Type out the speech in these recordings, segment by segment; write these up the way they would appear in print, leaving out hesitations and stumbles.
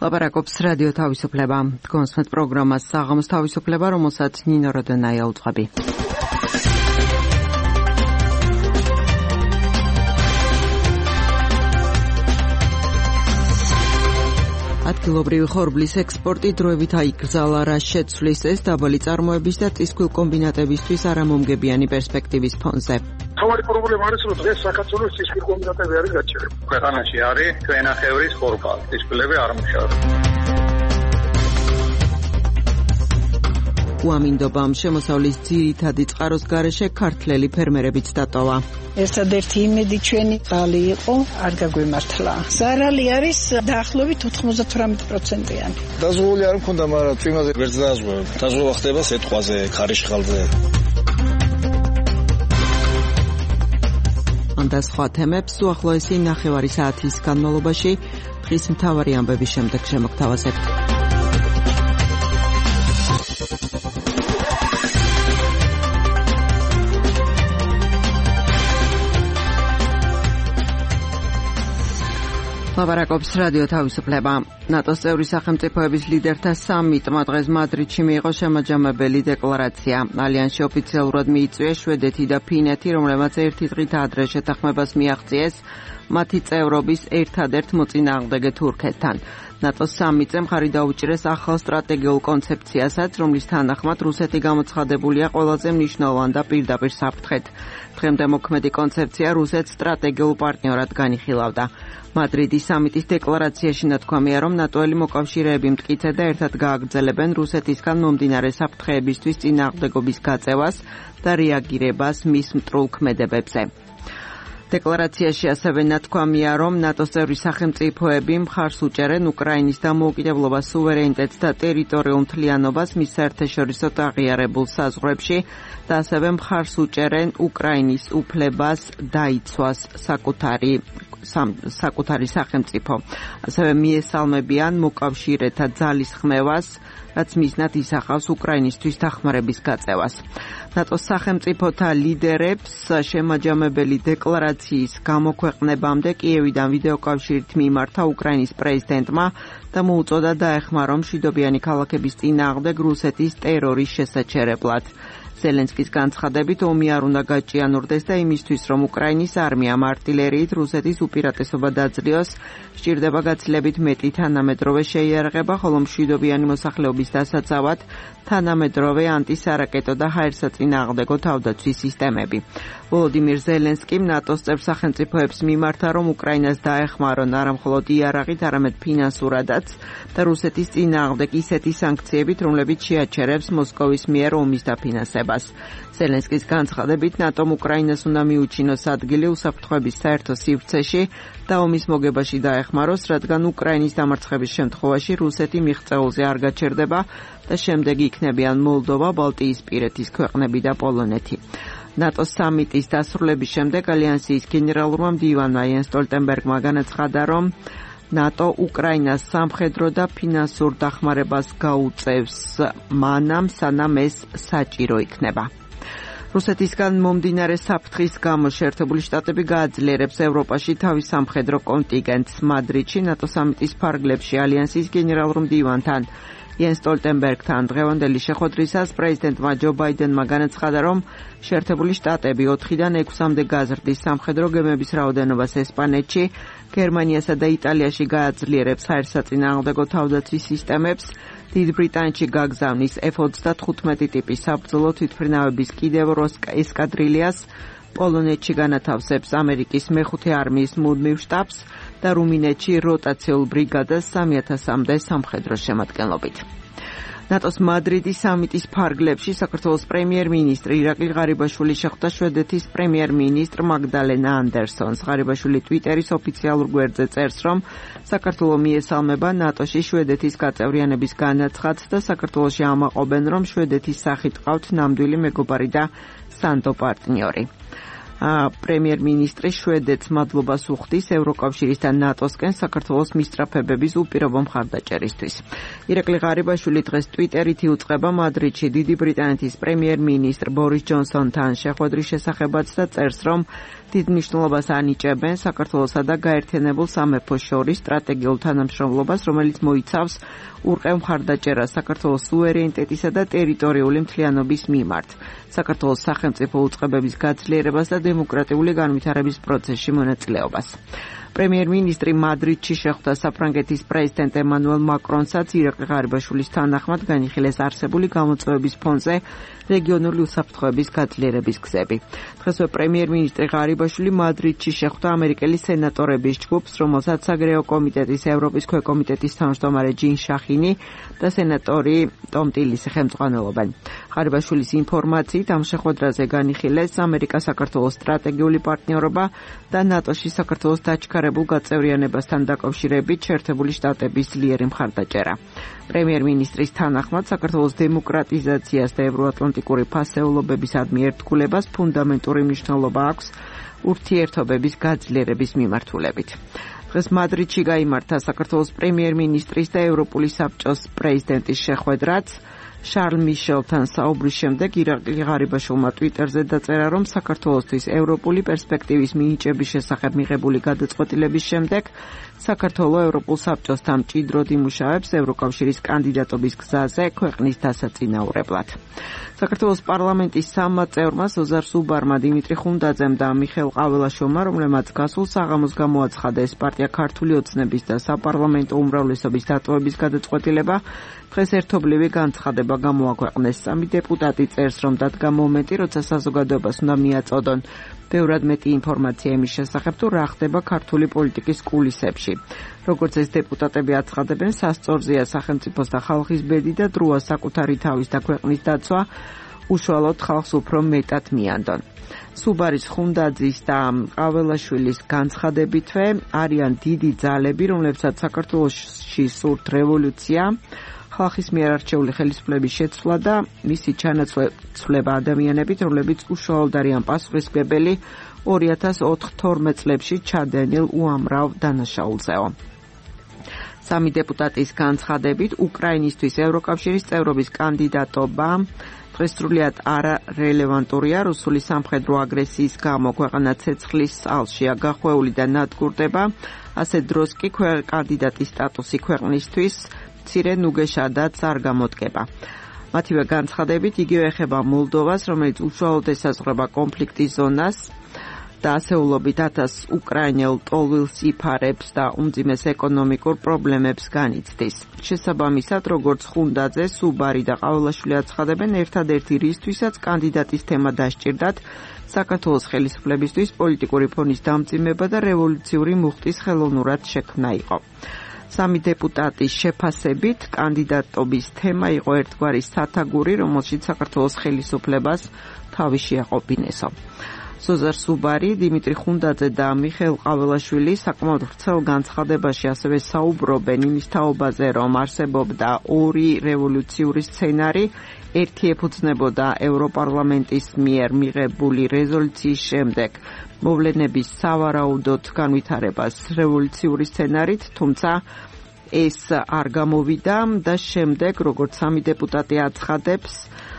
ლაპარაკობს რადიო თავისუფლება. კონსმეთ პროგრამას საღამოს თავისუფლება, რომელსაც ნინო როდენაია უძღვები. ადგილობრივი ხორბლის ექსპორტი დროებით აიკრძალა, რა შეცვლის ეს დაბალი წარმოების და წისქვილ კომბინატებისთვის არამომგებიანი პერსპექტივის ფონზე. თავარი პრობლემა არის, რომ დღეს საქართველოს წისქვილ კომბინატები არის გაჩერებული. ქვეყანაში არის ქვენახევრის ხორბალი, წისქვილები არ მუშაობს. უამინდობამ შემოსავლის ძირითადი წყაროს გარეშე ქართველი ფერმერებიც დატოვა. ერთადერთი იმედი ჩვენი ბალი იყო, არ გაგვემართლა. ზარალი არის დაახლოებით 98%-იანი. დაზღვეული არ მქონდა, მაგრამ წვიმაზე ვერც დააზღვევ. დაზღვევა ხდება სეტყვაზე, ქარიშხალზე. და სხვა თემებს უახლოესი ნახევარი საათის განმავლობაში დღის მთავარი ამბების შემდეგ შემოგთავაზებთ. ლაპარაკობს რადიო თავისუფლება. ნატოს წევრი სახელმწიფოების ლიდერთა სამიტმა დღეს მადრიდში მიიღო შემაჯამებელი დეკლარაცია. ალიანსში ოფიციალურად მიიწვიეს შვედეთი და ფინეთი, რომლებმაც ერთი დღით ადრე შეთანხმებას მიაღწიეს მათი წევრობის ერთადერთ მოწინააღმდეგე თურქეთთან. ნატოს სამიტზე მხარი დაუჭირეს ახალ სტრატეგიულ კონცეფციასაც, რომლის თანახმად რუსეთი გამოცხადებულია ყველაზე მნიშვნელოვან და პირდაპირ საფრთხედ. დღემდე მოქმედი კონცეფცია რუსეთს სტრატეგიულ პარტნიორად განიხილავდა. მადრიდის სამიტის დეკლარაციაში ნათქვამია, რომ ნატოელი მოკავშირეები მტკიცედ და ერთად გააგრძელებენ რუსეთისგან მომდინარე საფრთხეებისთვის წინააღმდეგობის გაწევას და რეაგირებას მის მტრულ ქმედებებზე. დეკლარაციაში ასევე ნათქვამია, რომ ნატოს წევრი სახელმწიფოები მხარს უჭერენ უკრაინის დამოუკიდებლობას, სუვერენიტეტს და ტერიტორიულ მთლიანობას მის საერთაშორისო აღიარებულ საზღვრებში და ასევე მხარს უჭერენ უკრაინის უფლებას დაიცვას საკუთარი სახელმწიფო. ასევე მიესალმებიან მოკავშირეთა ძალისხმევას, რაც მიზნად ისახავს უკრაინისთვის დახმარების გაწევას. ნატოს სახელმწიფოთა ლიდერებს შემაჯამებელი დეკლარაციის გამოქვეყნებამდე კიევიდან ვიდეოკავშირით მიმართა უკრაინის პრეზიდენტმა და მოუწოდა დაეხმარონ მშვიდობიანი ქალაქების წინააღმდეგ რუსეთის ტერორის შესაჩერებლად. ზელენსკის განცხადებით ომი არ უნდა გაჭიანურდეს და იმისთვის, რომ უკრაინის არმიამ არტილერიით რუსეთის უპირატესობა დაძლიოს, სჭირდება გაცილებით მეტი თანამედროვე შეიარაღება, ხოლო მშვიდობიანი მოსახლეობის დასაცავად თანამედროვე ანტისარაკეტო და ჰაერსაწინააღმდეგო თავდაცვის სისტემები. ვოლოდიმირ ზელენსკიმ ნატოს წევრ სახელმწიფოებს მიმართა, რომ უკრაინას დაეხმარონ არა მხოლოდ იარაღით, არამედ ფინანსურადაც და რუსეთის წინააღმდეგ ისეთი სანქციებით, რომლებიც შეაჩერებს მოსკოვის მიერ ომის დაფინანსებას. ზელენსკის განცხადებით, ნატომ უკრაინას უნდა მიუჩინოს ადგილი უსაფრთხოების საერთო სივრცეში და ომის მოგებაში დაეხმაროს, რადგან უკრაინის დამარცხების შემთხვევაში რუსეთი მიღწეულზე არ გაჩერდება და შემდეგ იქნებიან მოლდოვა, ბალტიისპირეთის ქვეყნები და პოლონეთი. ნატოს სამიტის დასრულების შემდეგ ალიანსის გენერალურმა მდივანმა იენს სტოლტენბერგმა განაცხადა, რომ ნატო უკრაინას სამხედრო და ფინანსურ დახმარებას გაუწევს მანამ, სანამ ეს საჭირო იქნება. რუსეთისგან მომდინარე საფრთხის გამო შეერთებული შტატები გააძლიერებს ევროპაში თავის სამხედრო კონტინგენტს. მადრიდში ნატო სამიტის ფარგლებში ალიანსის გენერალურ მდივანთან იენს სტოლტენბერგთან დღევანდელი შეხვედრისას პრეზიდენტმა ჯო ბაიდენმა განაცხადა, რომ შეერთებული შტატები 4-დან 6-მდე გაზრდის სამხედრო გემების რაოდენობას ესპანეთში, გერმანიასა და იტალიაში გააძლიერებს ჰაერსაწინააღმდეგო თავდაცვის სისტემებს, დიდ ბრიტანეთში გაგზავნის F-35 ტიპის საბრძოლო თვითმფრინავების კიდევ 8 ესკადრილიას, პოლონეთში განათავსებს ამერიკის მეხუთე არმიის მუდმივ შტაბს და რუმინეთში როტაციულ ბრიგადას 3000-მდე სამხედრო შემადგენლობით. ნატოს მადრიდის სამიტის ფარგლებში საქართველოს პრემიერ-მინისტრი ირაკლი ღარიბაშვილი შეხვდა შვედეთის პრემიერ-მინისტრ მაგდალენა ანდერსონს. ღარიბაშვილი ტვიტერის ოფიციალურ გვერდზე წერს, რომ საქართველო მიესალმება ნატოში შვედეთის გაწევრიანების განაცხადს და საქართველოში ამაყობენ, რომ შვედეთის სახით ყავთ ნამდვილი მეგობარი და სანდო პარტნიორი. პრემიერ-მინისტრი შვედეთს მადლობას უხდის ევროკავშირის და ნატოსკენ საქართველოს მისწრაფებების უპირობო მხარდაჭერისთვის. ირაკლი ღარიბაშვილი დღეს ტვიტერით იუწყება მადრიდში დიდი ბრიტანეთის პრემიერ-მინისტრ ბორის ჯონსონთან შეხვედრის შესახებაც და წერს, რომ დიდ მნიშვნელობას ანიჭებენ საქართველოსა და გაერთიანებულ სამეფოს შორის სტრატეგიულ თანამშრომლობას, რომელიც მოიცავს ურყევ მხარდაჭერას საქართველოს სუვერენიტეტისა და ტერიტორიული მთლიანობის მიმართ, საქართველოს სახელმწიფო უწყებების გაძლიერებას და დემოკრატიული განვითარების პროცესში მონაწილეობას. პრემიერ-მინისტრი მადრიდში შეხვდა საფრანგეთის პრეზიდენტ ემანუელ მაკრონსაც ირაკლი ღარიბაშვილის თანახმად განიხილეს არსებული გამოწვევების ფონზე რეგიონული უსაფრთხოების გაძლიერების გზები. დღესვე პრემიერ-მინისტრი ღარიბაშვილი მადრიდში შეხვდა ამერიკელი სენატორების ჯგუფს, რომელსაც საგარეო კომიტეტის ევროპის ქვეკომიტეტის თავმჯდომარე ჯინ შახინი და სენატორი ტომ ტილისი ხელმძღვანელობენ. ღარიბაშვილის ინფორმაციით ამ შეხვედრაზე განიხილეს ამერიკა-საქართველოს სტრატეგიული პარტნიორობა და ნატოში საქართველოს დაჩქარებულ გაწევრიანებასთან დაკავშირებით შეერთებული შტატების ძლიერი მხარდაჭერა. პრემიერ-მინისტრის თანახმად საქართველოს დემოკრატიზაციას და ევროატლანტიკური ფასეულობებისადმი ერთგულებას ფუნდამენტური მნიშვნელობა აქვს ურთიერთობების გაძლიერების მიმართულებით. დღეს მადრიდში გაიმართა საქართველოს პრემიერ-მინისტრის და ევროპული საბჭოს პრეზიდენტის შეხვედრაც. შარლ მიშელთან საუბრის შემდეგ ირაკლი ღარიბაშვილმა ტვიტერზე დაწერა, რომ საქართველოსთვის ევროპული პერსპექტივის მინიჭების შესახებ მიღებული გადაწყვეტილების შემდეგ საქართველოს ევროპულ საბჭოსთან მჭიდროდ იმუშავებს ევროკავშირის კანდიდატობის გზაზე ქვეყნის დასაწინაურებლად. საქართველოს პარლამენტის სამმა წევრმა ზოზარ სუბარმა, დიმიტრი ხუნდაძემ და მიხეილ ყაველაშვილმა, რომლებმაც გასულ საღამოს გამოაცხადეს პარტია ქართული ოცნების და საპარლამენტო უმრავლესობის დატოვების გადაწყვეტილება, დღეს ერთობლივი განცხადება გამოაქვეყნეს. სამი დეპუტატი წერს, რომ დადგა მომენტი, როცა საზოგადოებას უნდა მიაწოდონ ბევრად მეტი ინფორმაცია იმის შესახებ, თუ რა ხდება ქართული პოლიტიკის კულისებში. როგორც ეს დეპუტატები აცხადებენ, სასწორზეა სახელმწიფოს და ხალხის ბედი და დროა საკუთარი თავის და ქვეყნის დაცვა უშუალოდ ხალხს უფრო მეტად მიანდონ. სუბარის, ხუნდაძის და ყაველაშვილის განცხადებითვე არიან დიდი ძალები, რომლებსაც საქართველოში სურთ რევოლუცია, ხალხის მიერ არჩეული ხელისუფლების შეცვლა და მისი ჩანაცვლება ადამიანებით, რომლებიც უშუალოდ არიან პასუხისმგებელი 2004-12 წლებში ჩადენილ უამრავ დანაშაულზეო. სამი დეპუტატის განცხადებით, უკრაინისთვის ევროკავშირის წევრობის კანდიდატობა დღესდღეობით არარელევანტურია. რუსული სამხედრო აგრესიის გამო ქვეყანა ცეცხლის ალშია გახვეული და ნადგურდება. ასე დროს კი კანდიდატის სტატუსი ქვეყნისთვის მცირე ნუგეშადაც არ გამოდგება. მათივე განცხადებით იგივე ეხება მოლდოვას, რომელიც უშუალოდ ესაზღვრება კონფლიქტის ზონას და ასეულობით 1000 უკრაინელ ტოლვილს იფარებს და უმძიმეს ეკონომიკურ პრობლემებს განიცდის. შესაბამისად, როგორც ხუნდაძე, სუბარი და ყაველაშვილი აცხადებენ, ერთადერთი რისთვისაც კანდიდატის თემა დასჭირდათ საქართველოს ხელისუფლებისთვის პოლიტიკური ფონის დამძიმება და რევოლუციური მუხტის ხელოვნურად შექმნა იყო. სამი დეპუტატის შეფასებით კანდიდატობის თემა იყო ერთგვარი სათაგური, რომელშიც საქართველოს ხელისუფლებას თავი შეაყოფინესო. ზოზარ სუბარი, დიმიტრი ხუნდაძე და მიხეილ ყაველაშვილი საკმაოდ ვრცელ განცხადებაში ასევე საუბრობენ იმის თაობაზე, რომ არსებობდა ორი რევოლუციური სცენარი, ერთი ეფუძნებოდა ევროპარლამენტის მიერ მიღებული რეზოლუციის შემდეგ მოვლენების სავარაუდოდ განვითარებას რევოლუციური სცენარით, თუმცა ეს არ გამოვიდა და შემდეგ, როგორც სამი დეპუტატი აცხადებს,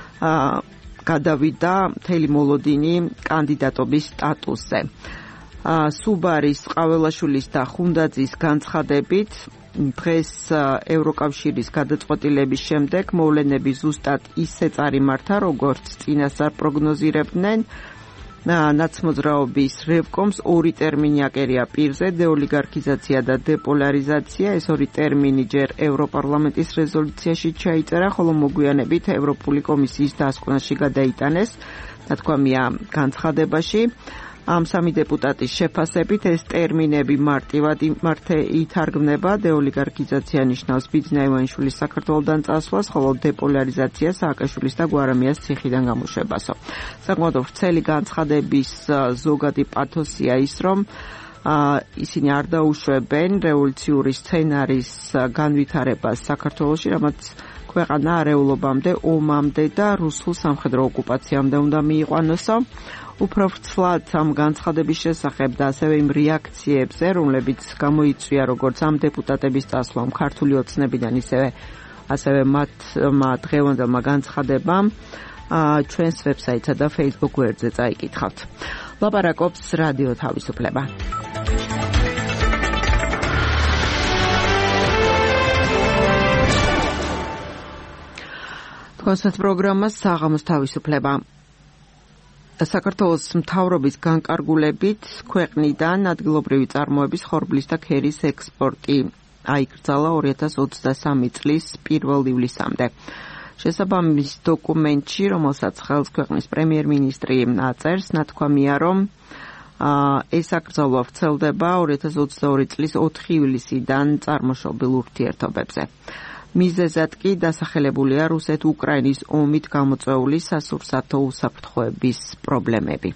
გადავიდა მთელი მოლოდინი კანდიდატობის სტატუსზე. სუბარის, ყაველაშვილის და ხუნდაძის განცხადებით, დღეს ევროკავშირის გადაწყვეტილების შემდეგ მოვლენები ზუსტად ისე წარიმართა, როგორც წინასწარ პროგნოზირებდნენ. ნაცმოძრაობის რევკომს ორი ტერმინი აკერია პირზე, დეოლიგარქიზაცია და დეპოლარიზაცია. ეს ორი ტერმინი ჯერ ევროპარლამენტის რეზოლუციაში ჩაიწერა, ხოლო მოგვიანებით ევროპული კომისიის დასკვნაში გადაიტანეს, ნათქვამია განცხადებაში. ამ სამი დეპუტატის შეფასებით ეს ტერმინები მარტივად ითარგმნება. დეოლიგარქიზაცია ნიშნავს ბიძინა ივანიშვილის საქართველოდან წასვლას, ხოლო დეპოლარიზაცია სააკაშვილის და გვარამიას ციხიდან გამოშვებასო. საკმაოდ ვრცელი განცხადების ზოგადი პათოსია ის, რომ ისინი არ დაუშვებენ რევოლუციური სცენარის განვითარებას საქართველოში, რამაც ქვეყანა არეულობამდე, ომამდე და რუსულ სამხედრო ოკუპაციამდე უნდა მიიყვანოსო. უფრო ვრცლად ამ განცხადების შესახებ და ასევე იმ რეაქციებზე, რომლებიც გამოიწვია როგორც ამ დეპუტატების წასვლამ ქართული ოცნებიდან, ასევე მათმა დღევანდელმა განცხადებამ ჩვენს ვებსაიტსა და Facebook გვერდზე წაიკითხავთ. ლაპარაკობს რადიო თავისუფლება. თქვენს პროგრამას საღამოს თავისუფლება. საქართველოს მთავრობის განკარგულებით ქვეყნიდან ადგილობრივი წარმოების ხორბლის და ქერის ექსპორტი აიკრძალა 2023 წლის 1 ივლისამდე. შესაბამის დოკუმენტში, რომელსაც ხელს ქვეყნის პრემიერ-მინისტრი აწერს, ნათქვამია, რომ ეს აკრძალვა ვრცელდება 2022 წლის 4 ივლისიდან წარმოშობილ ურთიერთობებზე. მიზეზად კი დასახელებულია რუსეთ-უკრაინის ომით გამოწვეული სასურსათო უსაფრთხოების პრობლემები.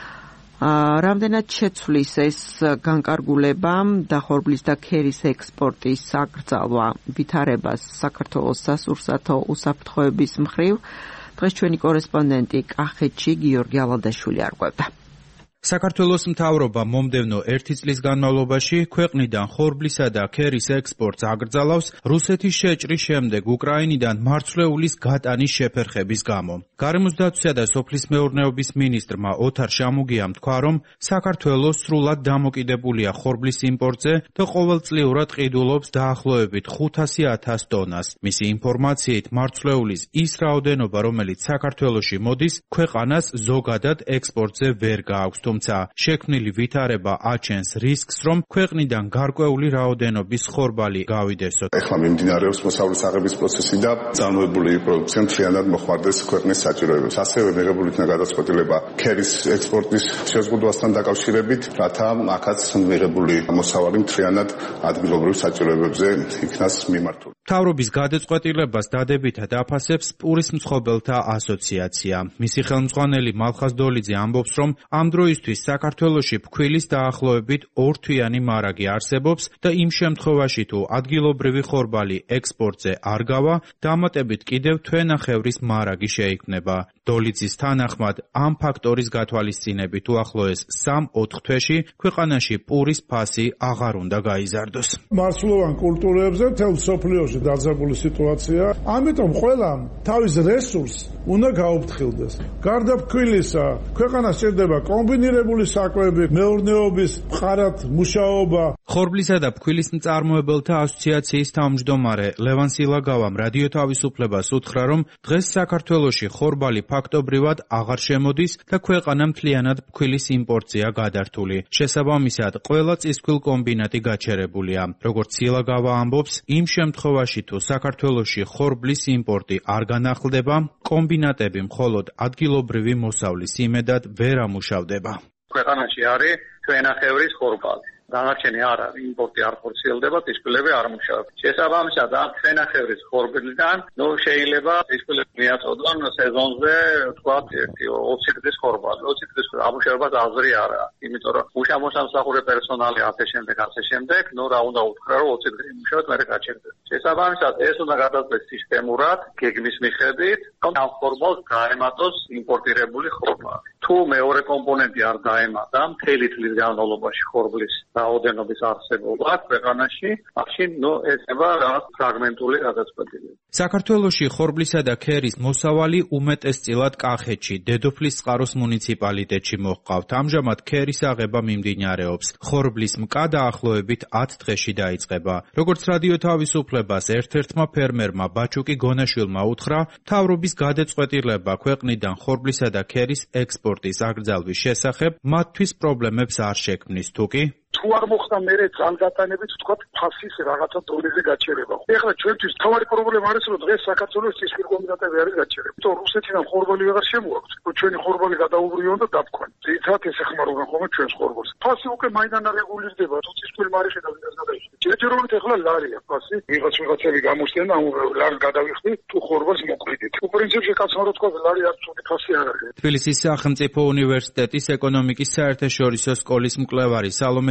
რამდენად შეცვლის ეს განკარგულება და ხორბლის და ქერის ექსპორტის აკრძალვა ვითარებას საქართველოს სასურსათო უსაფრთხოების მხრივ, დღეს ჩვენი კორესპონდენტი კახეთში გიორგი ალადაშვილი არკვევდა. საქართველოს მთავრობა მომდევნო 1 წლის განმავლობაში ქვეყნიდან ხორბლისა და ქერის ექსპორტს აკრძალავს რუსეთის შეჭრის შემდეგ უკრაინიდან მარცვლეულის გატანის შეფერხების გამო. გარემოს დაცვისა და სოფლის მეურნეობის მინისტრმა ოთარ შამუგიამ თქვა, რომ საქართველოს სრულად დამოკიდებულია ხორბლის იმპორტზე და ყოველწლიურად ყიდულობს დაახლოებით 500,000 ტონას. მისი ინფორმაციით, მარცვლეულის ის რაოდენობა, რომელიც საქართველოში მოდის, ქვეყანას ზოგადად ექსპორტზე ვერ გააქვს. თუმცა შექმნილი ვითარება აჩენს რისკს, რომ ქვეყნიდან გარკვეული რაოდენობის ხორბალი გავიდესოთ. ეხლა მიმდინარეობს მოსავლის აღების პროცესი და წარმოებული პროდუქცია მთლიანად მოხმარდეს ქვეყნის საჭიროებებს. ასევე მიღებული იქნა გადაწყვეტილება ქერის ექსპორტის შეზღუდვასთან დაკავშირებით, რათა აქაც მიღებული მოსავალი მთლიანად ადგილობრივ საჭიროებებზე იქნას მიმართული. მთავრობის გადაწყვეტილებას დადებითად აფასებს პურის მცხოვრებელთა ასოციაცია. მისი ხელმძღვანელი მალხაზ დოლიძე ამბობს, რომ ამ დროისთვის საქართველოში ფქვილის დაახლოებით 2 თვიანი მარაგი არსებობს და იმ შემთხვევაში თუ ადგილობრივი ხორბალი ექსპორტზე არ გავა, დამატებით კიდევ თვენახევრის მარაგი შეიქმნება. დოლიძის თანახმად, ამ ფაქტორის გათვალისწინებით უახლოეს 3-4 თვეში ქვეყანაში პურის ფასი აღარ უნდა გაიზარდოს. მარცვლოვან კულტურებზე მთელ მსოფლიოში დაძაბული სიტუაცია, ამიტომ ყველამ თავის რესურსს უნდა გაუფრთხილდეს. გარდა ფქვილისა, ქვეყანას სჭირდება კომბინირებული საკვები, მეურნეობის მყარად მუშაობა. ხორბლისა და ფქვილის მწარმოებელთა ასოციაციის თავმჯდომარე ლევან სილაგავამ რადიო თავისუფლებას უთხრა, რომ დღეს საქართველოში ხორბალი ფაქტობრივად აღარ შემოდის და ქვეყანა მთლიანად ფქვილის იმპორტზეა გადართული. შესაბამისად, ყველა წისქვილ კომბინატი გაჩერებულია. როგორც სილაგავა ამბობს, იმ შემთხვევაში თუ საქართველოში ხორბლის იმპორტი არ განახლდება, კომბინატები მხოლოდ ადგილობრივი მოსავლის იმედად ვერ ამუშავდება. ქვეყანაში არის თვენახევრის ხორბალი. დანარჩენი არ არის, იმპორტი არ ხორციელდება, წისქვილები არ მუშაობენ. შესაბამისად, ამ თვენახევრის ხორბლიდან, შეიძლება წისქვილები მიაწოდონ სეზონზე, ვთქვათ, 20 დღის ხორბალი. 20 დღის ამუშავებას აზრი არ აქვს, იმიტომ რომ უშამოსამსახურე პერსონალი ასე შემდეგ, რა უნდა უთხრა, რომ 20 დღე იმუშავოთ, მერე გაჩერდება. შესაბამისად, ეს უნდა გადაწყვეტს სისტემურად, გეგმის მიხედვით, რომ ამ ხორბალს გაემატოს იმპორტირებული ხორბალი. თუ მეორე კომპონენტი არ დაემატა, მთელი წლის განმავლობაში ხორბლის რაოდენობის არსებობა ქვეყანაში, მაშინ ესება რაღაც ფრაგმენტული გადაწყვეტილება. საქართველოში ხორბლისა და ქერის მოსავალი უმეტესწილად კახეთში, დედოფლისწყაროს მუნიციპალიტეტში მოჰყავთ. ამჟამად ქერის აღება მიმდინარეობს. ხორბლის მკა დაახლოებით 10 დღეში დაიწყება. როგორც რადიო თავისუფლებას ერთ-ერთმა ფერმერმა ბაჩუკი გონაშვილმა უთხრა, მთავრობის გადაწყვეტილება ქვეყნიდან ხორბლისა და ქერის ექსპორტის აკრძალვის შესახებ მათთვის პრობლემებს არ შექმნის, თუკი თუ არ მოხდა მერე ძალგატანებით, ვთქვათ, ფასის რაღაცა დონეზე გაჩერება. ეხლა ჩვენთვის თავარი პრობლემა არის, რომ დღეს საქართველოს წისქვილი კომბინატები არის გაჩერებული. თუმცა რუსეთიდან ხორბალი ვეღარ შემოაქვს. ჩვენი ხორბალი გადაუბრიონ და დაფქვან. ძირითადად ეს ეხმარებიან ხოლმე ჩვენს ხორბალს. ფასი უკვე მაინც არეგულირდება, თუ წისქვილი მარიხი და ვინაც გადაიხდა. ჯერჯერობით ეხლა ლარია ფასი. ვიღაცები გამოსცენ და ლარს გადავიხდი, თუ ხორბალს მოყიდით. პრინციპში კაცმა რო თქვა, ლარი არ ცუდი ფასი არ არის. თბილისის სახელმწიფო უნივერსიტეტის ეკონომიკის საერთაშორისო სკოლის მკვლევარი სალომე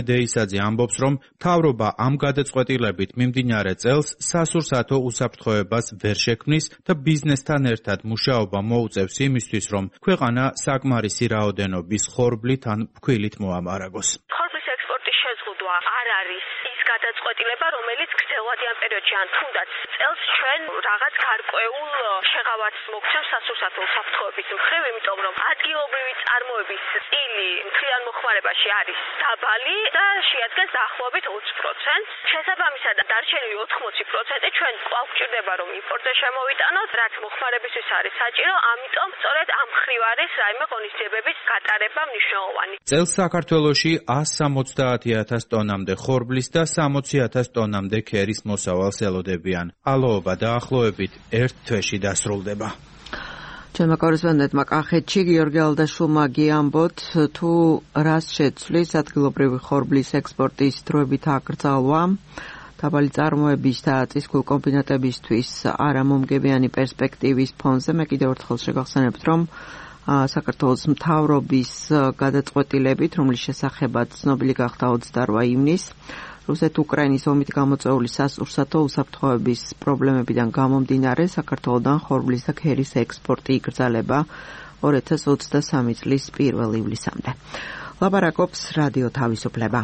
დეისაძე ამბობს, რომ მთავრობა ამ გადაწყვეტილებით მიმდინარე წელს სასურსათო უსაფრთხოებას ვერ შექმნის და ბიზნესთან ერთად მუშაობა მოუწევს იმისთვის, რომ ქვეყანა საკმარისი რაოდენობის ხორბლით ან ფქვილით მოამარაგოს. ხორბლის ექსპორტის შეზღუდვა არ არის ის გადაწყვეტილება, რომელიც გრძელვადიან პერიოდში ან თუნდაც წელს ჩვენ რაღაც გარკვეულ შეღავათს მოგცემს სასურსათო უსაფრთხოების მხრივ, იმიტომ რომ ადგილობრივი წარმოების წილი მთლიან მოხმარებაში არის დაბალი და შეადგენს დაახლოებით 20%. შესაბამისად, დარჩენილი 80% ჩვენ კვლავ გვჭირდება, რომ იმპორტზე შემოვიტანოთ, რაც მოხმარებისთვის არის საჭირო, ამიტომ სწორედ ამ მხრივ არის რაიმე ღონისძიებების გატარება მნიშვნელოვანი. წელს საქართველოში 170,000 ტონამდე ხორბლის და 60,000 ტონამდე ქერის მოსავალს ელოდებიან. ალოობა დაახლოებით 1 თვეში დასრულდება. ჩვენმა კორესპონდენტმა კახეთში გიორგი ალდაშვილმა გიამბოთ, თუ რას შეცვლის ადგილობრივი ხორბლის ექსპორტის დროებით აკრძალვა, დაბალი წარმოების და წისქვილ კომბინატებისთვის არამომგებიანი პერსპექტივის ფონზე. მე კიდევ ერთხელ შეგახსენებთ, რომ საქართველოს მთავრობის გადაწყვეტილებით, რომლის შესახებაც ცნობილი გახდა 28 ივნისს, რუსეთ-უკრაინის ომით გამოწვეული სასურსათო უსაფრთხოების პრობლემებიდან გამომდინარე, საქართველოდან ხორბლის და ქერის ექსპორტი იკრძალება 2023 წლის 1 ივლისამდე. ლაპარაკობს რადიო თავისუფლება.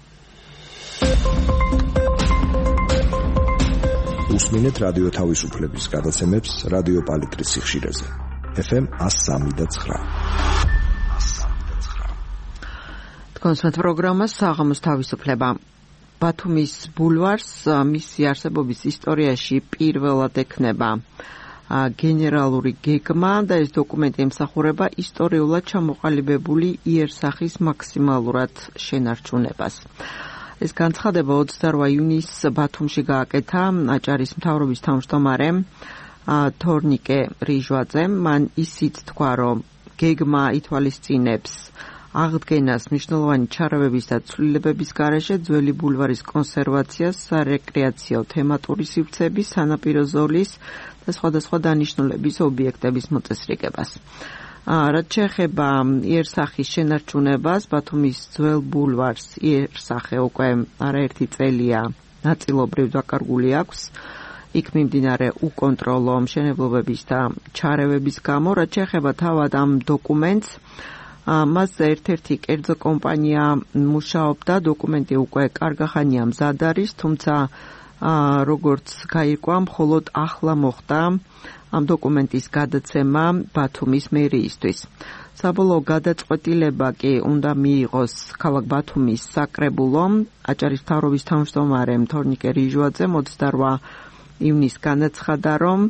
უსმინეთ რადიო თავისუფლების გადაცემებს რადიო პალიტრის სიხშირეზე. FM 103.9. თქვენს პროგრამას საღამოს თავისუფლება. ბათუმის ბულვარს მისი არსებობის ისტორიაში პირველად ექნება გენერალური გეგმა და ეს დოკუმენტი ემსახურება ისტორიულად ჩამოყალიბებული იერსახის მაქსიმალურად შენარჩუნებას. ეს განცხადება 28 ივნისს ბათუმში გააკეთა აჭარის მთავრობის თავმჯდომარემ თორნიკე რიჟვაძემ. მან ისიც თქვა, რომ გეგმა ითვალისწინებს აღდგენას მნიშვნელოვანი ჩარევების და ცვლილებების გარეშე ძველი ბულვარის კონსერვაციას, სარეკრეაციო თემატური სივრცეების, სანაპირო ზოლის და სხვადასხვა დანიშნულების ობიექტების მოწესრიგებას. რაც შეეხება იერსახის შენარჩუნებას, ბათუმის ძველ ბულვარს იერსახე უკვე არაერთი წელია ნაწილობრივ დაკარგული აქვს. იქ მიმდინარე უკონტროლო მშენებლობების და ჩარევების გამო. რაც შეეხება თავად ამ დოკუმენტს, მასზე ერთ-ერთი კერძო კომპანია მუშაობდა, დოკუმენტი უკვე კარგახანია მზად არის, თუმცა როგორც გაირკვა, მხოლოდ ახლა მოხდა ამ დოკუმენტის გადაცემა ბათუმის მერიისთვის. საბოლოო გადაწყვეტილება კი უნდა მიიღოს ქალაქ ბათუმის საკრებულომ. აჭარის მთავრობის თავმჯდომარემ თორნიკე რიჟვაძემ 28 ივნისს განაცხადა, რომ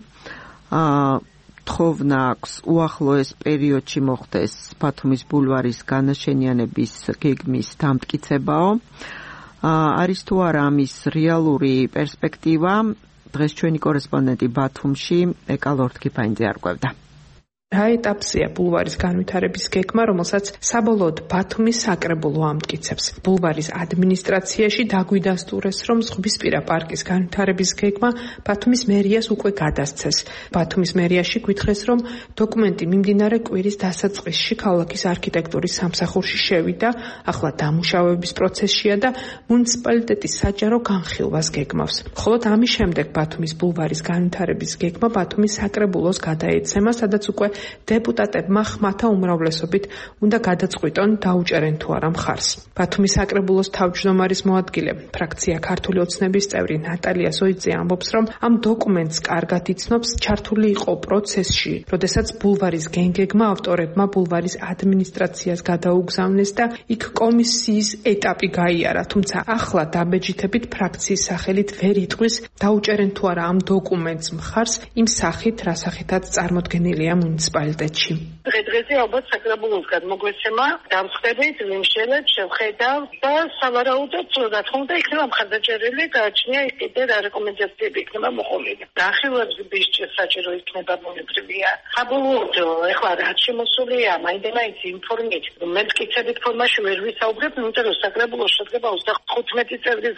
თხოვნა აქვს უახლოეს პერიოდში მოხდეს ბათუმის ბულვარის განაშენიანების გეგმის დამტკიცებაო. არის თუ არა ამის რეალური პერსპექტივა, დღეს ჩვენი კორესპონდენტი ბათუმში ეკა ლორთქიფაინძე არკვევდა. რა ეტაპზეა ბულვარის განვითარების გეგმა, რომელსაც საბოლოოდ ბათუმის საკრებულო ამტკიცებს. ბულვარის ადმინისტრაციაში დაგვიდასტურეს, რომ ზღვისპირა პარკის განვითარების გეგმა ბათუმის მერიას უკვე გადასცეს. ბათუმის მერიაში გითხრეს, რომ დოკუმენტი მიმდინარე კვირის დასაწყისში ქალაქის არქიტექტურის სამსახურში შევიდა, ახლა დამუშავების პროცესშია და მუნიციპალიტეტის საჯარო განხილვას გეგმავს. ხოლო ამის შემდეგ ბათუმის ბულვარის განვითარების გეგმა ბათუმის საკრებულოს გადაეცემა, სადაც უკვე დეპუტატებმა ხმათა უმრავლესობით უნდა გადაწყვიტონ დაუჭერენ თუ არა მხარს. ბათუმის საკრებულოს თავმჯდომარის მოადგილე, ფრაქცია ქართული ოცნების წევრი ნატალია ზოიძე ამბობს, რომ ამ დოკუმენტს კარგად იცნობს, ჩართული იყო პროცესში, როდესაც ბულვარის გეგმა ავტორებმა ბულვარის ადმინისტრაციას გადაუგზავნეს და იქ კომისიის ეტაპი გაიარა, თუმცა ახლა დაბეჯითებით ფრაქციის სახელით ვერ იტყვის დაუჭერენ თუ არა ამ დოკუმენტს მხარს იმ სახით, რა სახითაც წარმოდგენილია მუნიციპალიტეტში. დღე-დღეზე ალბათ საკრებულოსგან მოგვეცემა დამწყებით, ვიმშელებ, შევხედავ და სავარაუდოდ რა თქმა უნდა იქნება მხარდაჭერილი, გააჩნია კიდე რა რეკომენდაციები იქნება მოყოლილი. განხილვების საჭირო იქნება ბუნებრივია. საბოლოოდ ეხლა რაც შემოსულია, მაინდა-მაინც ინფორმით, მე მტკიცებით ფორმაში ვერ ვისაუბრებ, იმიტომ რომ საკრებულო შედგება 35 წევრისგან.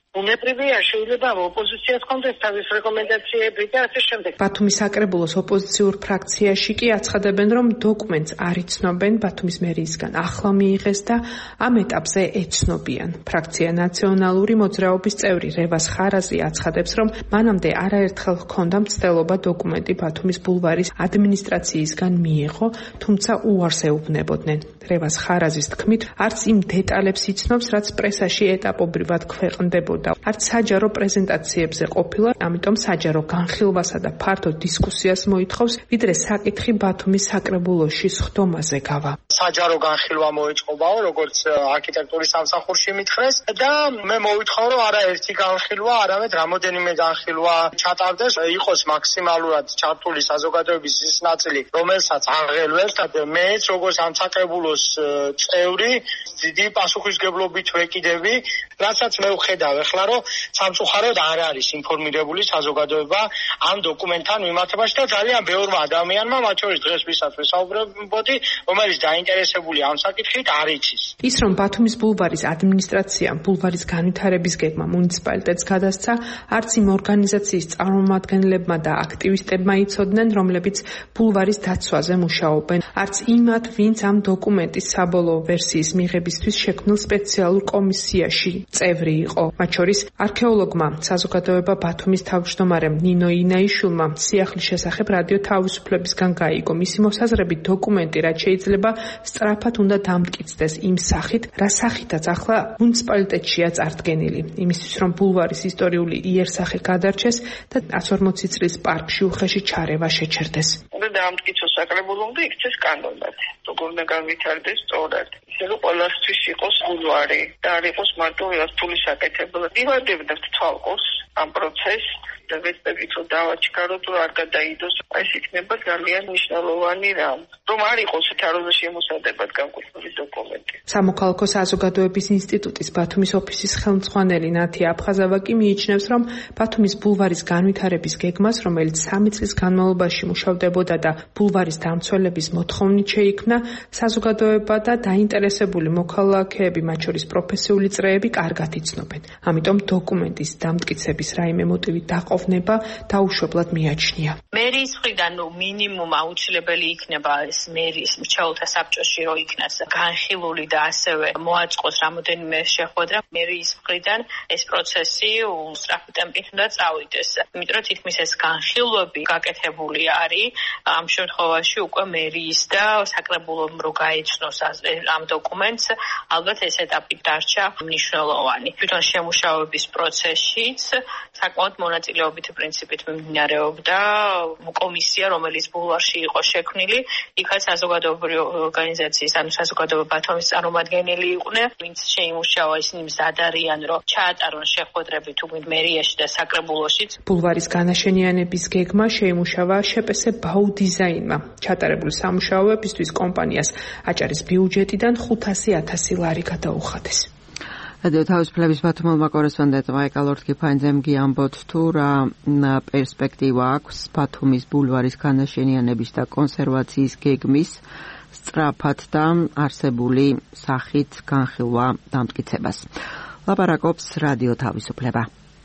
უნებრივია შეიძლება ოპოზიციას კონდეს თავის რეკომენდაციები და ასე შემდეგ. ბათუმის საკრებულოს ოპოზიციურ ფრაქციაში კი აცხადებენ, რომ დოკუმენტს არ იცნობენ, ბათუმის მერიისგან ახლა მიიღეს და ამ ეტაპზე ეცნობიან. ფრაქცია ნაციონალური მოძრაობის წევრი რევას ხარაზი აცხადებს, რომ მანამდე არაერთხელ ჰქონდა მცდელობა დოკუმენტი ბათუმის ბულვარის ადმინისტრაციისგან მიეღო, თუმცა უარს ეუბნებოდნენ. რევას ხარაზის თქმით, არც იმ დეტალებს იცნობს, რაც პრესაში ეტაპობრივად ქვეყნდებოდა. არც საჯარო პრეზენტაციებზე ყოფილა, ამიტომ საჯარო განხილვასა და ფართო დისკუსიას მოითხოვს, ვიდრე საკითხი ბათუმის საკრებულოში სხდომაზე გავა. საჯარო განხილვა მოეწყობაო, როგორც არქიტექტურის სამსახურში მითხრეს და მე მოვითხოვ, რომ არაერთი განხილვა, არამედ რამოდენიმე განხილვა ჩატარდეს, იყოს მაქსიმალურად ჩართული საზოგადოების ის ნაწილი, რომელსაც აღელვებს და მეც როგორც ამ საკრებულოს წევრი დიდი პასუხისმგებლობით ვეკიდები, რასაც მე ვხედავ ახლა, რომ სამწუხაროდ არ არის ინფორმირებული საზოგადოება ამ დოკუმენტთან მიმართებაში და ძალიან ბევრმა ადამიანმა, მათ შორის დღეს ვისაც ვისაუბრებოდი, რომელიც დაინტერესებული ამ საკითხით არ იცის. ის რომ ბათუმის ბულვარის ადმინისტრაციამ ბულვარის განვითარების გეგმა მუნიციპალიტეტს გადასცა, არც იმ ორგანიზაციის წარმომადგენლებმა და აქტივისტებმა იცოდნენ, რომლებიც ბულვარის დაცვაზე მუშაობენ, არც იმათ, ვინც ამ დოკუმენტის საბოლოო ვერსიის მიღებისთვის შექმნილ სპეციალურ კომისიაში წევრი იყო. მათ შორის არქეოლოგმა, საზოგადოება ბათუმის თავმჯდომარემ ნინო ინაიშვილმა სიახლის შესახებ რადიო თავისუფლებისგან გაიგო. მისი მოსაზრებით დოკუმენტი, რაც შეიძლება სწრაფად უნდა დამტკიცდეს იმ სახით, რა სახითაც ახლა მუნიციპალიტეტშია წარდგენილი. იმისთვის, რომ ბულვარის ისტორიული იერსახე გადარჩეს და 140 წლის პარკში უხეში ჩარევა შეჩერდეს. უნდა დაამტკიცოს საკრებულომ და იქცეს კანონად. როგორ უნდა განვითარდეს სწორად. ისე რომ ყველასთვის იყოს ბულვარი და არ იყოს მარტო ერთული საკეთებლად. ვივარდებთ თვალყოს ამ პროცესს და ვეცდებით რომ დავაჩქაროთ, რომ არ გადაიდოს. ეს იქნება ძალიან მნიშვნელოვანი რამ. რომ არ იყოს თაროზე შემოსადებად განკუთვნილი დოკუმენტი. სამოქალაქო საზოგადოების ინსტიტუტის ბათუმის ოფისის ხელმძღვანელი ნათია აფხაზავა კი მიიჩნევს, რომ ბათუმის ბულვარის განვითარების გეგმას, რომელიც 3 წლის განმავლობაში მუშავდებოდა და ბულვარის დამცველების მოთხოვნით შეიქმნა, საზოგადოება და დაინტერესებული მოქალაქეები, მათ შორის პროფესიული წრეები კარგად იცნობენ. ამიტომ დოკუმენტის დამტკიცების რაიმე მოტივი დაყოვნება დაუშვებლად მიაჩნია. მერიის მხრიდან მინიმუმ აუცილებელი იქნება ეს მერიის მრჩეველთა საბჭოში რო იქნას განხილული და ასევე მოაწყოს რამოდენიმე შეხვედრა. მერიის მხრიდან ეს პროცესი უსწრაფი ტემპით უნდა წავიდეს. იმიტომ რომ თითქმის ეს განხილვები გაკეთებული არის. ამ შემთხვევაში უკვე მერიის და საკრებულომ რო გაეცნოს ამ დოკუმენტს, ალბათ ეს ეტაპი დარჩა მნიშვნელოვანი. თვითონ შემუშავების პროცესშიც საკმაოდ მონაწილეობითი პრინციპით მიმდინარეობდა კომისია, რომელიც ბულვარში იყო შექმნილი, იქაც საზოგადოებრივი ორგანიზაციის, ანუ საზოგადოება ბათუმის წარმომადგენელი იყვნენ, ვინც შეიმუშავა, ისინი მზად არიან, რომ ჩაატარონ შეხვედრები თუ მერიაში და საკრებულოშიც. ბულვარის განაშენიანების გეგმა შეიმუშავა შეპესე ბაუ დიზაინმა. ჩატარებული სამუშაოებისთვის კომპანიას აჭარის ბიუჯეტიდან 500,000 ლარი გადაუხადეს. რადიო თავისუფლების ბათუმელმა კორესპონდენტმა ეკალორთკიფაინძემ გიამბოთ თუ რა პერსპექტივა აქვს ბათუმის ბულვარის განაშენიანების და კონსერვაციის გეგმის სწრაფად და არსებული სახით განხილვა დამტკიცებას. ლაპარაკობს რადიო თავისუფლება.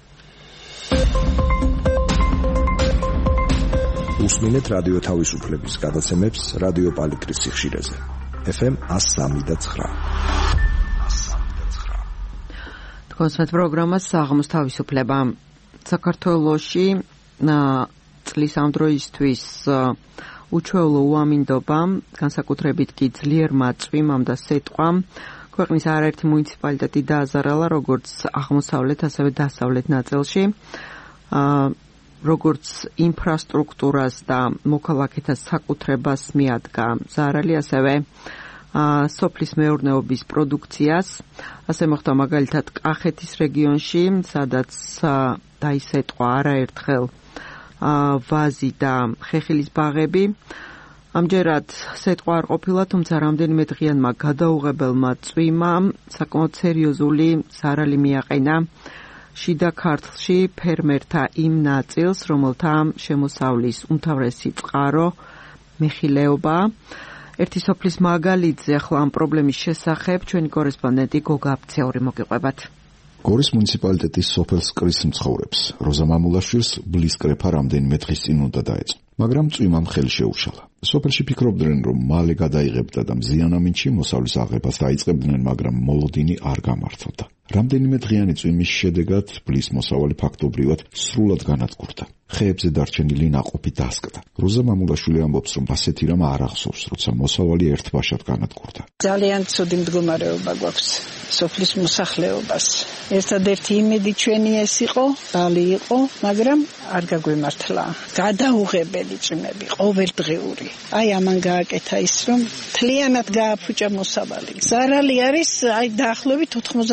უსმინეთ რადიო თავისუფლების გადაცემებს რადიო პალიტრის სიხშირეზე. FM 103.9. კონსერტ პროგრამა საღამოს თავისუფლება. საქართველოში წლის ამ დროისთვის უჩვეულო უამინდობამ, განსაკუთრებით კი ძლიერმა წვიმამ და სეტყვამ ქვეყნის არაერთი მუნიციპალიტეტი დააზარალა, როგორც აღმოსავლეთ, ასევე დასავლეთ ნაწილში. როგორც ინფრასტრუქტურას და მოქალაქეთა საკუთრებას მიადგა ზარალი, ასევე სოფლის მეურნეობის პროდუქციას. ასე მოხდა მაგალითად კახეთის რეგიონში, სადაც დაისეტყვა არაერთხელ ვაზი და ხეხილის ბაღები. ამჯერად სეტყვა არ ყოფილა, თუმცა რამდენიმე დღიანმა გადაუღებელმა წვიმამ საკმაოდ სერიოზული ზარალი მიაყენა შიდა ქართლში ფერმერთა იმ ნაწილს, რომელთა შემოსავლის უმთავრესი წყარო მეხილეობა. ერთი სოფლის მაგალითზე ახლა ამ პრობლემის შესახებ ჩვენი კორესპონდენტი გოგა აფცეური მოგიყვებათ. გორის მუნიციპალიტეტის სოფელ სკრის მცხოვრებს როზა მამულაშვილს ბლის კრეფა რამდენიმე დღის წინ უნდა დაეწყო, მაგრამ წვიმამ ხელი შეუშალა. სოფელში ფიქრობდნენ, რომ მალე გადაიღებდა და მზიანამინჩი მოსავლის აღებას დაიწყებდნენ, მაგრამ მოლოდინი არ გამართლდა. რამდენიმე დღიანი წვიმის შედეგად ბლის მოსავალი ფაქტობრივად სრულად განადგურდა. ხეებზე დარჩენილი ნაყოფი დასკდა. როზა მამულაშვილი ამბობს, რომ ასეთი რამ არ ახსოვს, როცა მოსავალი ერთბაშად განადგურდა. ძალიან ცუდი მდგომარეობა გვაქვს სოფლის მოსახლეობას. ერთადერთი იმედი ჩვენი ეს იყო, ბალი იყო, მაგრამ არ გაგვემართლა. გადაუღებელი წვიმები, ყოველდღიური. აი ამან გააკეთა ის, რომ მთლიანად გააფუჭა მოსავალი. ზარალი არის აი დაახლოებით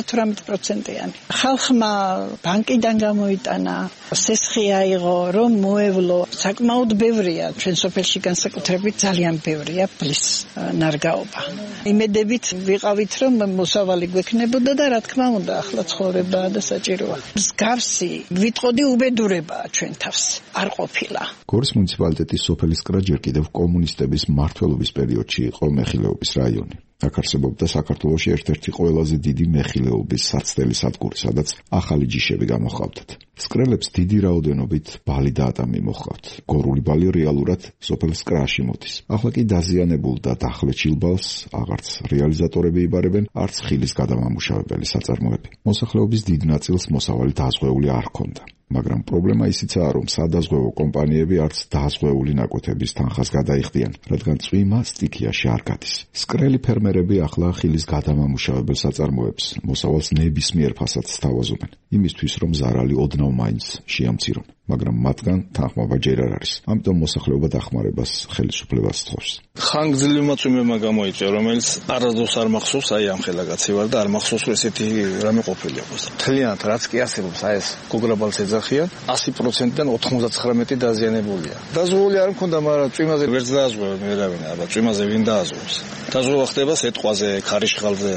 98%-იანი. ხალხმა ბანკიდან გამოიტანა, სესხი აიღო, რომ მოევლო. საკმაოდ ბევრია ჩვენ სოფელში, განსაკუთრებით ძალიან ბევრია ბლის ნარგაობა. იმედებით ვიყავით, რომ მოსავალი გვექნებოდა და რა თქმა უნდა, ახლა ცხოვრებაა და საჭიროა. მსგავსი ვიტყოდი უბედურებაა ჩვენ თავს. არ ყოფილა. გორის მუნიციპალიტეტის სოფელი სკრა ჯერ კიდევ კომუნისტების მმართველობის პერიოდში იყო მეხილეობის რაიონი. აქ არსებობდა საქართველოში ერთ-ერთი ყველაზე დიდი მეხილეობის საცდელი სადგური, სადაც ახალი ჯიშები გამოჰყავდათ. სკრელებს დიდი რაოდენობით ბალი და ატამი მოჰყავთ. გორული ბალი რეალურად სოფელ სკრაში მოდის. ახლა კი დაზიანებულ და დახლეჩილ ბალს აღარც რეალიზატორები იბარებენ, არც ხილის გადამამუშავებელი საწარმოები. მოსახლეობის დიდ ნაწილს მოსავალი დაზღვეული არ ჰქონდა. მაგრამ პრობლემა ისიცაა, რომ სადაზღვევო კომპანიები არც დაზღვეული ნაკვეთების თანხას გადაიხდიან, რადგან წვიმა სტიქიაში არ გადის. სკრელი ფერმერები ახლა ხილის გადამამუშავებელ საწარმოებს მოსავალს ნებისმიერ ფასადს თავაზობენ, იმისთვის რომ ზარალი ოდნავ მაინც შეამცირონ, მაგრამ მათგან თანხმობა ჯერ არ არის. ამიტომ მოსახლეობა დახმარებას ხელისუფლებას თხოვს. ხანგრძლივმა წვიმებმა გამოიწვია, რომელიც არასდროს არ მახსოვს, აი ამ ხელაგაცი ვარ და არ მახსოვს ესეთი რამე ყოფილიყოს. მთლიანად რაც კი არსებობს, აი ეს გოგრაბალს ეძახიან, 100%-დან 99 დაზიანებულია. დაზღვეული არ მქონდა, მაგრამ წვიმაზე ვერც დააზღვევ ვერავინ, აბა წვიმაზე ვინ დააზღვევს. დაზღვევა ხდება სეტყვაზე, ქარიშხალზე,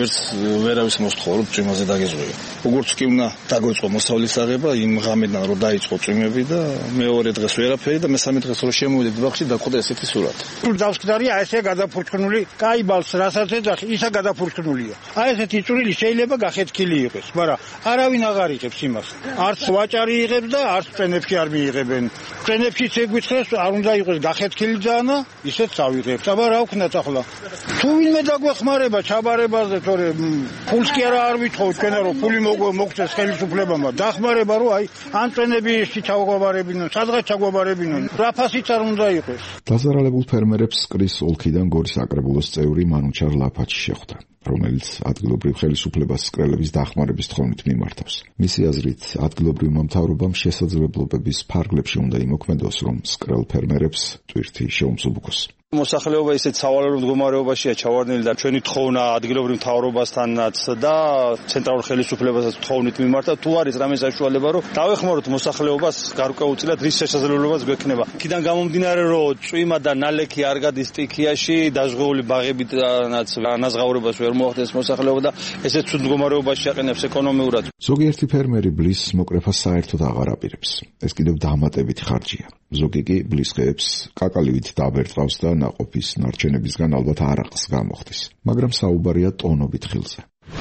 ვერავის მოსთხოვ, რომ წვიმაზე დაგეზღვევი. როგორც კი უნდა დაგვეწყო მოსავლის აღება, იმ ღამედან რომ დაიწყო წვიმები და მეორე დღეს ვერაფერი და მესამე დღეს რომ შემოვიდეთ ბაღში დაგვხვდა ესეთი სურათი. დავსკდარია ესე გადაფურჩქნული, კაი ბალს რასაც ეძახი, ისა გადაფურჩქნულია. აი ესეთი წვრილი შეიძლება გახეთქილი იყოს, მაგრამ არავინ აღარ იღებს იმას. არც ვაჭარი იღებს და არც წენებში არ მიიღებენ. წენებშიც ეგვიცხეს, არ უნდა იყოს გახეთქილი ძანა, ისეც ავიღებთ. აბა რა ვქნათ ახლა? თუ ვინმე დაგვეხმარება ჩაბარებაზე, თორე ფულს კი არ ვითხოვ ჩვენა რომ ფული მოგწეს ხელისუფლებამ, დახმარება რომ აი ან წენები ჩაგვაბარებინონ, სადღაც ჩაგვაბარებინონ. რა ფასიც არ უნდა იყოს. დაზარალებულ ფერმერებს სკრის ოლქიდან გორის აკრებულოს წევრი მანუჩარ ლაფაჩი შეხვდა, რომელიც ადგილობრივ ხელისუფლებას სკრელების დახმარების თხოვნით მიმართავს. მისი აზრით, ადგილობრივმა მთავრობამ შესაძლებლობების ფარგლებში უნდა იმოქმედოს, რომ სკრელ ფერმერებს ტვირთი შეუმსუბუქოს. მოსახლეობა ისეთ სავალალო მდგომარეობაშია ჩავარდნილი და ჩვენი თხოვნა ადგილობრივ მთავრობასთანაც და ცენტრალურ ხელისუფლებასაც თხოვნით მიმართა, თუ არის რამე საშუალება, რომ დავეხმაროთ მოსახლეობას გარკვეულწილად რის შესაძლებლობაც გვექნება. იქიდან გამომდინარე, რომ წვიმა და ნალექი არ გადის სტიქიაში, დაზღვეული ბაღებიდანაც ანაზღაურებას ვერ მოახდენს მოსახლეობა და ესეც ცუდ მდგომარეობაში აყენებს ეკონომიურად. ზოგიერთი ფერმერი ბლის მოკრეფას საერთოდ აღარ აპირებს. ეს კიდევ დამატებითი ხარჯია. ზოგი კი ბლის ხეებს კაკალივით დაბერწავს და ნაყოფის ნარჩენებისგან ალბათ არაყს გამოხდის, მაგრამ საუბარია ტონობით ხილზე.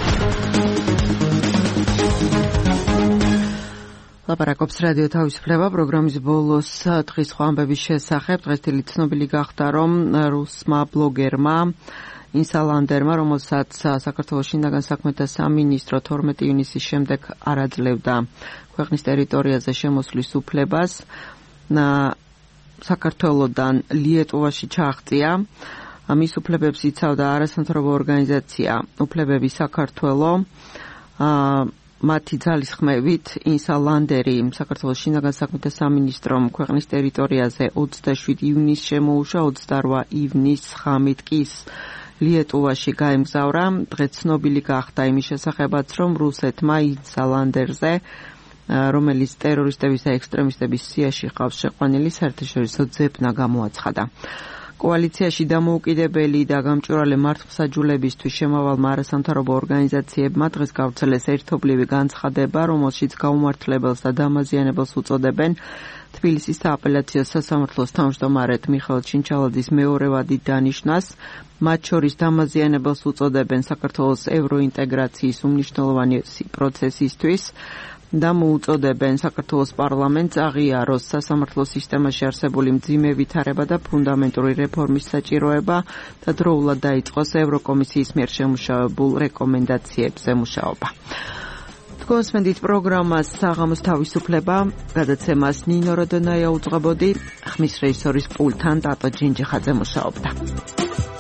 ლაპარაკობს რადიო თავისუფლება პროგრამის ბოლოს დღის სხვა ამბების შესახებ. დღესდღეობით ცნობილი გახდა, რომ რუსმა ბლოგერმა ინსალანდერმა, რომელსაც საქართველოს შინაგან საქმეთა სამინისტრო 12 ივნისის შემდეგ არ აძლევდა ქვეყნის ტერიტორიაზე შემოსვლის უფლებას, საქართველოდან ლიეტუვაში ჩააღწია. მის უფლებებს იცავდა არასამთავრობო ორგანიზაცია უფლებები საქართველო. მათი ძალისხმევით ინსალანდერი საქართველოს შინაგან საქმეთა სამინისტრომ ქვეყნის ტერიტორიაზე 27 ივნისს შემოუშვა, 28 ივნისს ღამით კი ლიეტუვაში გაემგზავრა. დღეს ცნობილი გახდა იმის შესახებაც, რომ რუსეთმა ინსალანდერზე, რომელიც ტერორისტების და ექსტრემისტების სიაში ყავს შეყვანილი, საერთაშორისო ძებნა გამოაცხადა. კოალიციაში დამოუკიდებელი და გამჭვირვალე მართლმსაჯულებისთვის შემავალმა არასამთავრობო ორგანიზაციებმა დღეს გავრცელეს ერთობლივი განცხადება, რომელშიც გაუმართლებელს და დამაზიანებელს უწოდებენ თბილისის სააპელაციო სასამართლოს თავმჯდომარედ მიხეილ ჩინჩალაძის მეორე ვადით დანიშნას, მათ შორის დამაზიანებელს უწოდებენ საქართველოს ევროინტეგრაციის უმნიშვნელოვანი პროცესისთვის და მოუწოდებენ საქართველოს პარლამენტს აღიაროს სასამართლო სისტემაში არსებული მძიმე ვითარება და ფუნდამენტური რეფორმის საჭიროება და დროულად დაიწყოს ევროკომისიის მიერ შემუშავებულ რეკომენდაციებზე მუშაობა. Თქვენსმენდით პროგრამას საღამოს თავისუფლება, გადაცემას ნინო როდონაია უძღვებოდი, ხმის რეჟისორის პულტთან ტატო ჯინჯიხაძე მუშაობდა.